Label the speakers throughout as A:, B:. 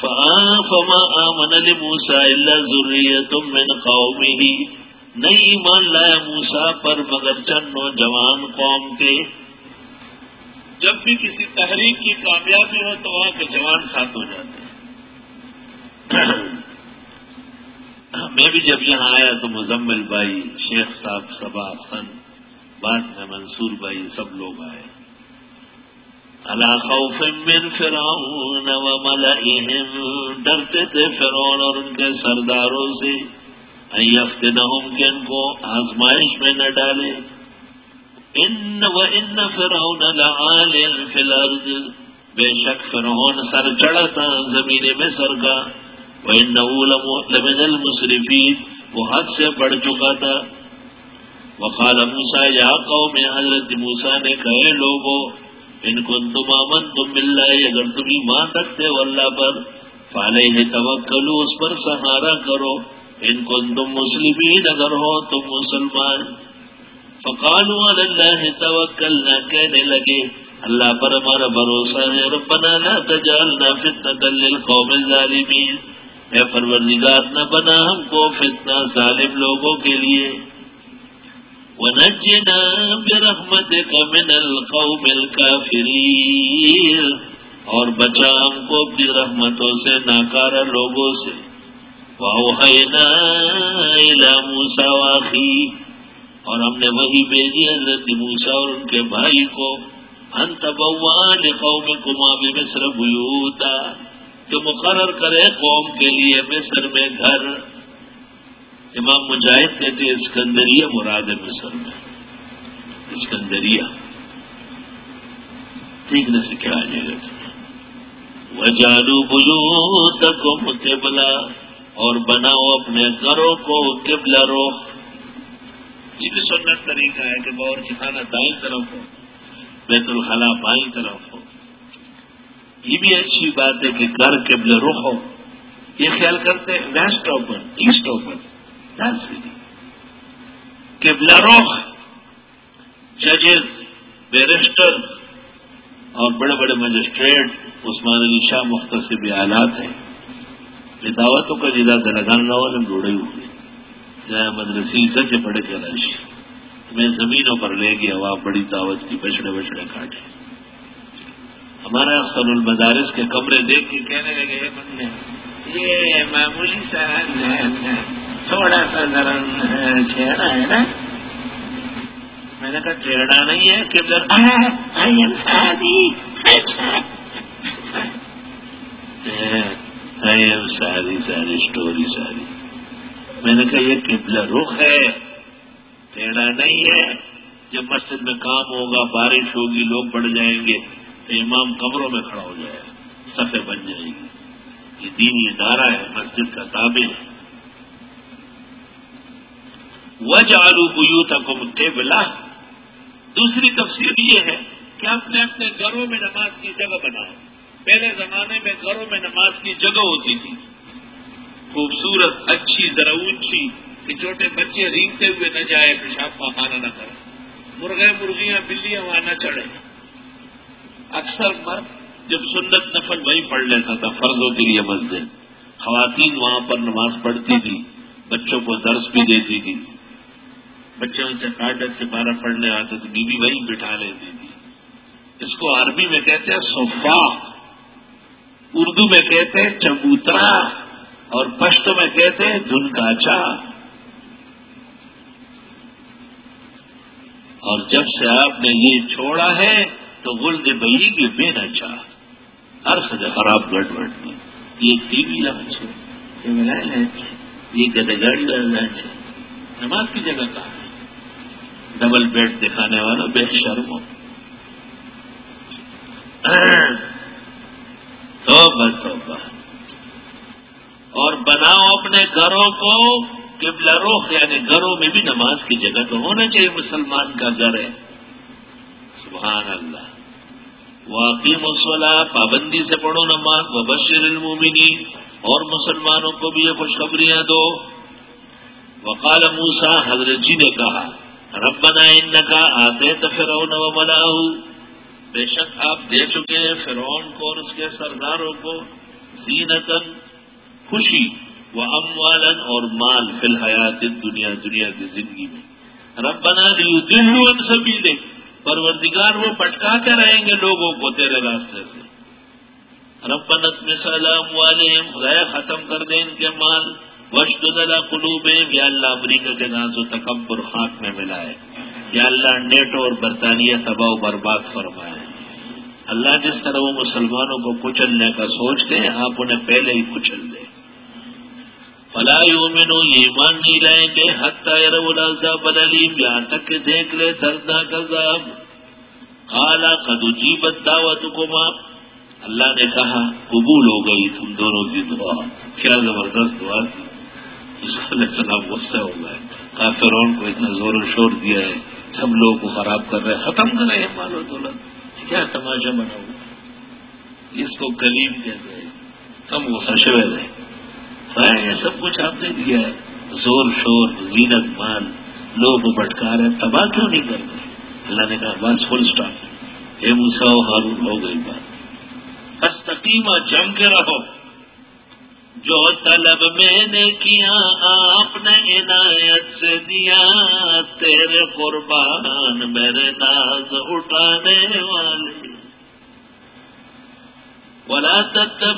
A: فما آمن لموسیٰ الا ذریۃ من قومہ، نہیں ایمان لایا موسیٰ پر مگر چند نوجوان قوم کے۔ جب بھی کسی تحریک کی کامیابی ہو تو وہاں کے جوان ساتھ ہو جاتے ہیں۔ میں بھی جب یہاں آیا تو مزمل بھائی، شیخ صاحب، صبا خان، بعد میں منصور بھائی، سب لوگ آئے۔ علی خوف من فرعون وملئہم، ڈرتے تھے فرعون اور ان کے سرداروں سے، ان یفتنہم، کہ ان کو آزمائش میں نہ ڈالے۔ وَإِنَّ فِرْعَوْنَ لَعَالٍ فِي الْأَرْضِ، بے شک فرعون سر چڑھا تھا زمین میں سر کا، وَإِنَّهُ لَمِنَ الْمُسْرِفِينَ، وہ حد سے بڑھ چکا تھا۔ وقال موسیٰ یا قوم، حضرت موسیٰ نے کہے لوگو، ان کنتم آمنتم باللہ، اگر تم ایمان رکھتے ہو اللہ پر، فعلیہ توکلوا، اس پر سہارا کرو، ان کنتم مسلمین، اگر ہو تم مسلمان۔ فقالوا علی اللہ توکلنا، کہنے لگے اللہ پر ہمارا بھروسہ ہے، ربنا لا تجعلنا فتنة للقوم الظالمین، اے پروردگار نہ بنا ہم کو فتنہ ظالم لوگوں کے لیے، ونجنا برحمتک من القوم الکافرین، اور بچا ہم کو اپنی رحمتوں سے ناکارہ لوگوں سے۔ وأوحینا الی موسیٰ وأخیہ، اور ہم نے وہی بھیجی حضرت موسیٰ اور ان کے بھائی کو، ان تبوأ لقومکما بمصر بیوتا، کہ مقرر کرے قوم کے لیے مصر میں گھر۔ امام مجاہد کہتے ہیں اسکندریہ مراد ہے مصر میں، اسکندریہ ٹھیک نہ سے کیا آ جائے گا تمہیں۔ وجعلوا بیوتکم قبلہ، اور بناؤ اپنے گھروں کو قبلہ رخ۔ یہ بھی سنت طریقہ ہے کہ باورچی خانہ دائیں طرف ہو، بیت الخلاء بائیں طرف ہو۔ یہ بھی اچھی بات ہے کہ گھر قبلہ رخ ہو۔ یہ خیال کرتے ہیں ویسٹ اوپن، ایسٹ اوپن، قبلہ رخ ججز، بیرسٹر اور بڑے بڑے مجسٹریٹ، عثمان علی شاہ مختصب آلات ہیں۔ یہ دعوتوں کا جدا دلگان نہ ڈوڑے ہوئے مدرسی سے بڑے کراچی میں زمینوں پر لے گیا، وہاں بڑی دعوت کی بچڑے بچڑے کاٹے۔ ہمارا احسن المدارس کے کمرے دیکھ کے کہنے لگے بندے، یہ معمولی سا تھوڑا سا نرم چہرہ ہے نا۔ میں نے کہا ٹیڑھا نہیں ہے کہ ساری اسٹوری ساری۔ میں نے کہا یہ قبلہ رخ ہے، ٹیڑھا نہیں ہے۔ جب مسجد میں کام ہوگا، بارش ہوگی، لوگ بڑھ جائیں گے تو امام قبروں میں کھڑا ہو جائے گا، صفیں بن جائے گی۔ یہ دینی ادارہ ہے، مسجد کا تابع ہے۔ وَجَعَلُوا بُيُوتَكُمْ قِبْلَةً، دوسری تفسیر یہ ہے کہ اپنے اپنے گھروں میں نماز کی جگہ بناؤ۔ پہلے زمانے میں گھروں میں نماز کی جگہ ہوتی تھی، خوبصورت، اچھی، ذرا اونچی، کہ چھوٹے بچے رینگتے ہوئے نہ جائے، پیشاب پاخانہ نہ کرے، مرغے مرغیاں بلیاں وہاں نہ چڑھے۔ اکثر مرد جب سنت نفل وہیں پڑھ لیتا تھا، فرضوں کے لیے مسجد، خواتین وہاں پر نماز پڑھتی تھی، بچوں کو درس بھی دیتی تھی۔ بچے ان سے قاعدت سے پارہ پڑھنے آتے تو بیوی وہیں بٹھا لیتی تھی۔ اس کو عربی میں کہتے ہیں صفاق، اردو میں کہتے ہیں چبوترا، اور پشتو میں کہتے ہیں دھنکاچا۔ اور جب سے آپ نے یہ چھوڑا ہے تو گلد بہی کے بے نچا، ہر سجا خراب گڑبڑ میں۔ یہ ٹی وی لانچ ہے، یہ گدے گاڑی لانچ ہے، نماز کی جگہ کہاں ہے؟ ڈبل بیڈ دکھانے والا بے شرم ہو۔ توبہ توبہ۔ اور بناؤ اپنے گھروں کو قبلہ رخ، یعنی گھروں میں بھی نماز کی جگہ تو ہونا چاہیے، مسلمان کا گھر ہے۔ سبحان اللہ۔ واقیم الصلاۃ، پابندی سے پڑھو نماز، وبشر المؤمنین، اور مسلمانوں کو بھی یہ خوشخبریاں دو۔ وقال موسیٰ، حضرت جی نے کہا، ربنا انک آتیت فرعون وملأہ، بے شک آپ دے چکے ہیں فرعون کو اور اس کے سرداروں کو زینتن خوشی، و اموالن اور مال، فی الحیات دنیا کی زندگی میں. ربنا لیضلوا عن سبیلک، پروردگار وہ بھٹکاتے رہیں گے لوگوں کو تیرے راستے سے. ربنا اطمس علی اموالہم، خدایا ختم کر دے ان کے مال. واشدد علی قلوبہم، یا اللہ امریکہ کے ناز و تکبر خاک میں ملائے. یا اللہ نیٹو اور برطانیہ تباہ و برباد فرمائے. اللہ جس طرح وہ مسلمانوں کو کچلنے کا سوچتے ہیں، آپ انہیں پہلے ہی کچل دیں. فلا یؤمنوا، یہ ایمان نہیں لائیں گے، حتی یروا العذاب العلیم، یہاں تک کہ دیکھ لے دردناک عذاب. قال قد اجیبت دعوتکما، اللہ نے کہا قبول ہو گئی تم دونوں کی دعا. کیا زبردست دعا تھی. عیسیٰ علیہ السلام غصہ ہو گئے، کافرون کو اتنا زور و شور دیا ہے، سب لوگوں کو خراب کر رہے، ختم کر رہے ہیں مال و دولت. کیا تماشا بنا ہوا، اس کو کلیم کہتے ہیں. کم غصہ شوید ہے، یہ سب کچھ آپ نے دیا ہے، زور شور زینت مال، لوگ بھٹکا رہے، تباہ کیوں نہیں کرتے. اللہ نے کہا بس فل اسٹاپ. اے موسیٰ و ہارون، ہو گئی بات. استقیمہ، جم کے رہو. جو طلب میں نے کیا آپ نے عنایت سے دیا، تیرے قربان میرے ناز اٹھانے والے. ولا تتبعن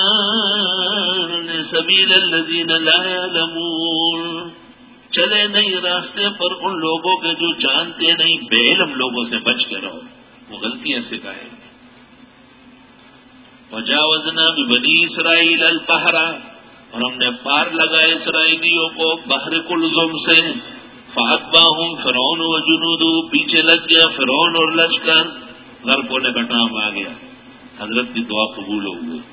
A: سبیل الذین لا یعلمون، چلے نہیں راستے پر ان لوگوں کے جو جانتے نہیں، بے علم لوگوں سے بچ کے رہو، وہ غلطیاں سکھائیں گے. وجاوزنا ببنی اسرائیل البحر، اور ہم نے پار لگا اسرائیلیوں کو بحر کلزم سے. فاتبعہم فرعون وجنودہ، پیچھے لگ گیا فرعون اور لشکر، غرق ہونے کا ٹائم آ گیا. حضرت کی دعا قبول ہو گئی.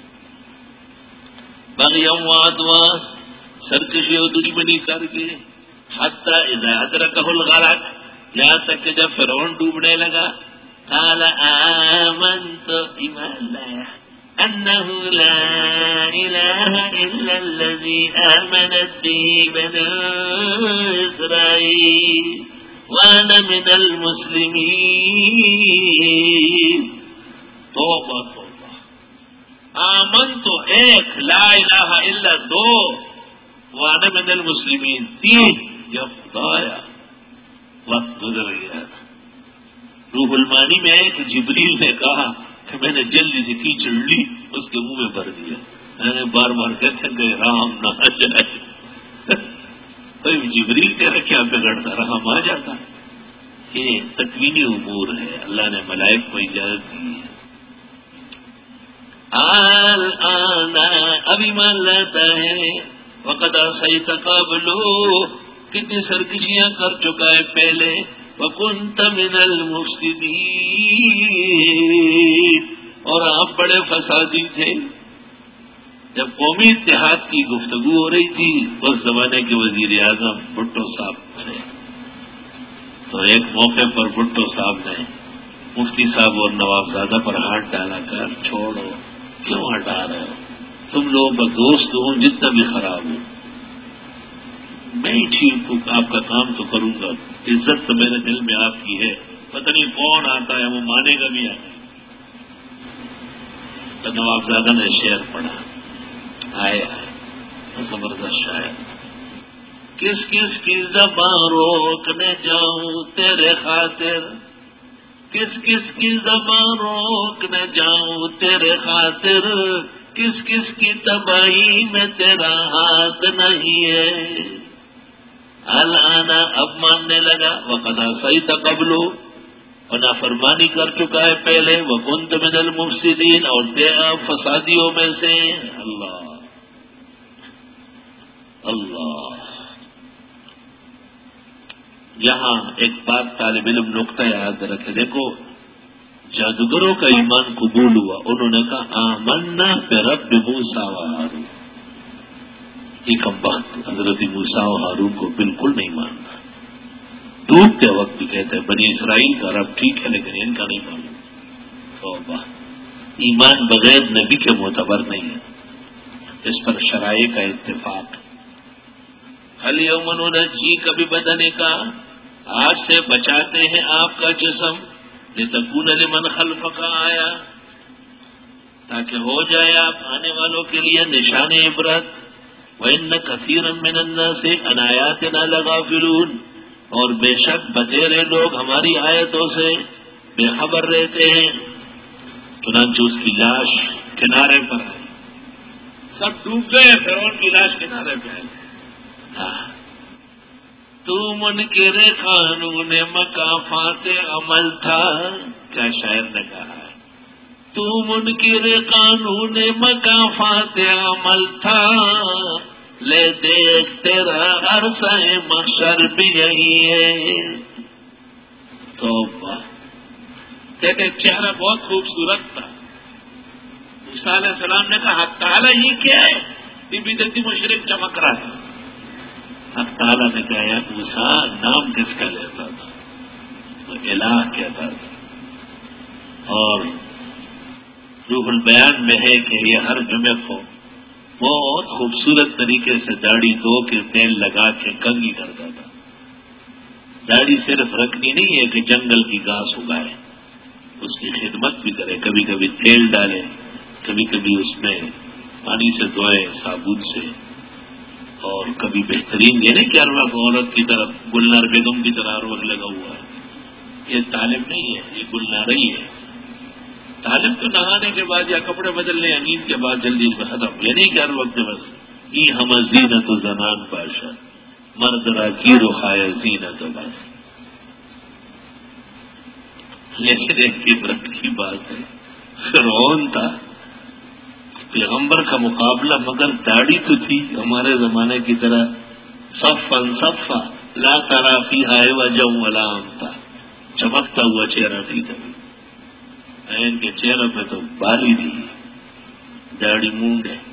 A: بغیم وعدوا، سرکشی و دشمنی کر کے. حتی اذا ادرکہ الغرق، یہاں تک کہ جب فرعون ڈوبنے لگا. قال آمنت، ایمان لایا، انہ لا الہ الا الذی آمنت به بنو اسرائیل وانا من المسلمین. توبہ توبہ. آمن تو ایک، لا الہ الا دو، وانا من المسلمین تین. یا خدایا وقت گزر گیا. روح المانی میں ہے کہ جبریل نے کہا کہ میں نے جلدی سے کیچڑ لی، اس کے منہ میں بھر دیا. میں نے بار بار کہتے کہ رام نہ آ جائے. کوئی جبریل کہہ رہا کیا بگڑتا، رحم آ جاتا. یہ تکوینی امور ہے، اللہ نے ملائک کو اجازت دی ہے. ابھی مان لاتا ہے. وقد عصیت قبل، کتنی سرکشیاں کر چکا ہے پہلے. وکنت من المفسدین، اور آپ بڑے فسادی تھے. جب قومی اتحاد کی گفتگو ہو رہی تھی، اس زمانے کے وزیر اعظم بھٹو صاحب تھے، تو ایک موقع پر بھٹو صاحب نے مفتی صاحب اور نواب زادہ پر ہاتھ ڈالا کر چھوڑو، کیوں ہٹا رہے ہو، تم لوگوں کا دوست ہوں جتنا بھی خراب ہو، میں ہی ٹھیک ہوں، آپ کا کام تو کروں گا، عزت تو میرے دل میں آپ کی ہے، پتہ نہیں کون آتا ہے وہ مانے گا بھی آتا. تو نواب زادہ نے شعر پڑھا، آئے زبردست شاعر. کس کس کی زبان روکنے جاؤں تیرے خاطر، کس کس کی زبان روکنے جاؤں تیرے خاطر، کس کس کی تباہی میں تیرا ہاتھ نہیں ہے. الآن اب ماننے لگا. وقد عصیت قبل، اور نافرمانی کر چکا ہے پہلے. وکنت من المفسدین، اور تیرا فسادیوں میں سے. اللہ اللہ. یہاں ایک بات طالب علم نقطہ یاد رکھے. دیکھو جادوگروں کا ایمان قبول ہوا، انہوں نے کہا آمنا برب موسیٰ و ہارون. ایک بات حضرت موسیٰ و ہارون کو بالکل نہیں ماننا. ڈوبتے وقت بھی کہتے ہیں بنی اسرائیل کا رب ٹھیک ہے لیکن ان کا نہیں ماننا. توبہ. ایمان بغیر نبی کے معتبر نہیں ہے، اس پر شرائع کا اتفاق. الیوم ننجیک ببدنک، آج سے بچاتے ہیں آپ کا جسم. لتکون لمن خلفک آیا، تاکہ ہو جائے آپ آنے والوں کے لیے نشان عبرت. وَإِنَّ كَثِيرًا مِّنَ النَّاسِ عَنْ آيَاتِنَا لَغَافِلُونَ، اور بے شک بتیرے لوگ ہماری آیتوں سے بے خبر رہتے ہیں. چنانچہ اس کی لاش کنارے پر آئی، سب ڈوب گئے، فرعون کی لاش کنارے پہ آئی. تو منکر قانون مکافات عمل تھا، کیا شاعر نے کہا ہے، تو منکر قانون مکافات عمل تھا، لے دیکھ تیرا عرصہ محشر بھی یہی ہے. توبہ. کہتے چہرہ بہت خوبصورت تھا. موسیٰ علیہ السلام نے کہا حق تعالیٰ ہی کیا ہے، بدعتی مشرک چمک رہا ہے. حق تعالیٰ نے کہا یا موسیٰ نام کس کا لیتا تھا، تو الہ کہتا تھا. اور روح البیان میں ہے کہ یہ ہر جمعے کو بہت خوبصورت طریقے سے داڑھی دھو کے تیل لگا کے کنگھی کرتا تھا. داڑھی صرف رکھنی نہیں ہے کہ جنگل کی گھاس اگائے، اس کی خدمت بھی کرے، کبھی کبھی تیل ڈالے، کبھی کبھی اس میں پانی سے دھوئے صابن سے، اور کبھی بہترین یہ نہیں کہ ہر وقت عورت کی طرف گلنار بیگم کی طرح ہر وقت لگا ہوا ہے. یہ تعلیم نہیں ہے، یہ گلنار ہی ہے. تعلیم تو نہانے کے بعد یا کپڑے بدلنے یا نیند کے بعد جلدی ختم، یہ نہیں کہ ہر وقت بس یہ ہم زینت و زنان بادشاہ مرد را کی رخائے زینت و بس. لیکن ایک عبرت کی بات ہے، فرعون تھا پیغمبر کا مقابلہ، مگر داڑھی تو تھی ہمارے زمانے کی طرح صفن صفا لا ترا فیہا عوجا ولا امتا، چمکتا ہوا چہرہ نہیں تھا. ان کے چہرے پہ تو بال ہی نہیں، داڑھی مونڈ ہے.